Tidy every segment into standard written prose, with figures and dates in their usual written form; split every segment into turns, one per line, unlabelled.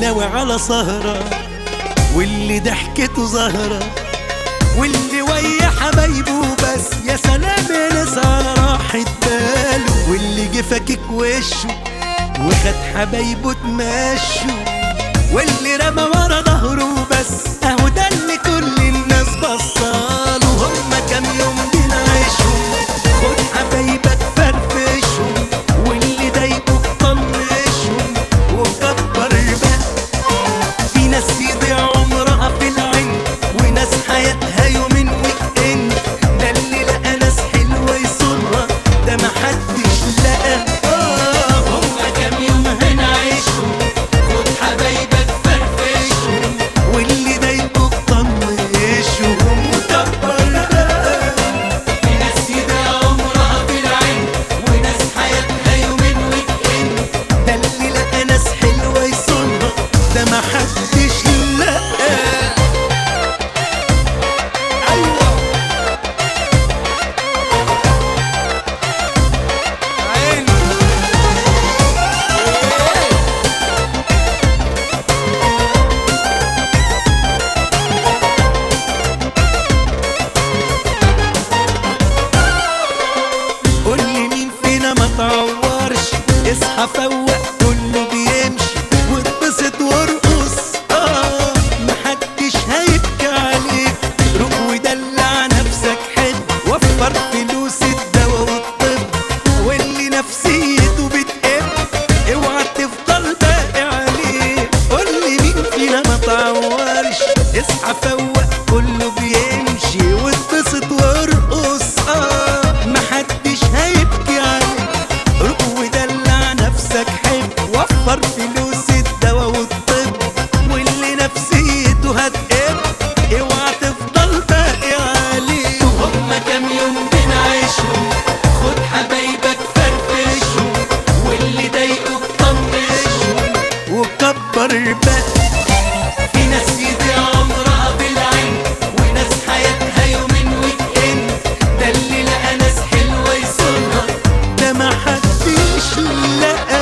ناوي على سهرة، واللي ضحكته زهرة، واللي ويا حبايبه بس يا سلام يا ناس على راحة باله، واللي جه فاكك وشه وخد حبايبه تمشوا، واللي رمى ورا ظهره بس اهو ده اللي كل الناس بصاله. هما كام يوم بنعيشهم، خد حبايبك فرفشهم، واللي ضايقوك طنشهم وكبر بقى. في ناس يضيع عمرها في العين، وناس حياتها يومين ويك اند، ده اللي لقى ناس حلوة يصونها ده محدش لقى. هما كام يوم هنعيشهم، خد حبايبك فرفشهم، واللي ضايقوك طنشهم وكبر بقى. في ناس يضيع عمرها في العين، وناس حياتها يومين ويك اند، ده اللي لقى ناس حلوة يصونها ده محدش لقى. ايوه عيني قولي مين فينا ما تعورش، اصحى فوق كله بيمشي واتبسط وارقص. محدش هيبكي عليك، روح ودلع نفسك حلو، وفر فلوس الدوا والطب، واللي نفسيته بتقب اوعى تفضل باقي عليه. قولي مين فينا ما تعورش، اصحى فوق كله بيمشي واتبسط وارقص. محدش هيبكي عليك، روح ودلع نفسك حلو، وفر فلوس الدوا والطب، واللي نفسيته هتقب اوعى تفضل باقي عليه. هما كام يوم بنعيشهم، خد حبايبك فرفشهم، واللي ضايقوك طنشهم وكبر بقى. في ناس يضيع عمرها بالعين، وناس حياتها يومين ويك اند، ده اللي لقى ناس حلوة يصونها ده محدش لقى.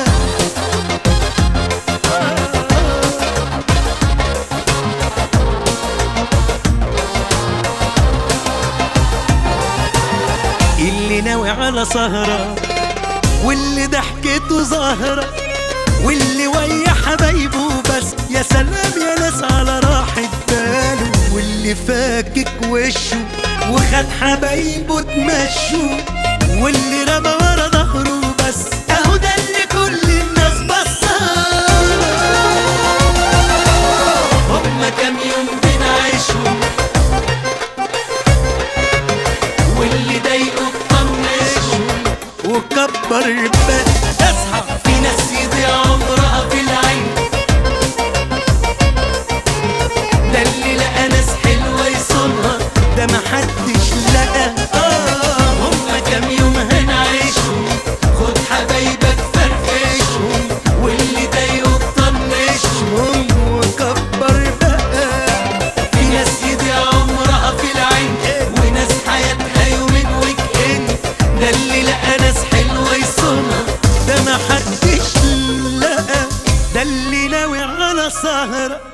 اللي ناوي على سهرة، واللي ضحكته زهرة، واللي ويا حبايبه بس يا سلام يا ناس على راحة باله، واللي فاكك وشه وخد حبايبه تمشوا، واللي رمى ورا ظهره بس اهو ده اللي كل الناس بصاله. هما كام يوم بنعيشهم، واللي ضايقوك طنشهم وكبر بقى. اصحى في ناس يضيع عمرها في العين، ده اللي لقى ناس حلوة يصونها ده محدش لقى. هما كام يوم هنعيشهم، خد حبايبك فرفشهم، واللي ضايقوك طنشهم وكبر بقى. في ناس يضيع عمرها في العين، وناس حياتها يومين ويك اند، ده اللي لقى ناس حلوة يصونها ده محدش لقى، ده اللي ناوي على سهرة،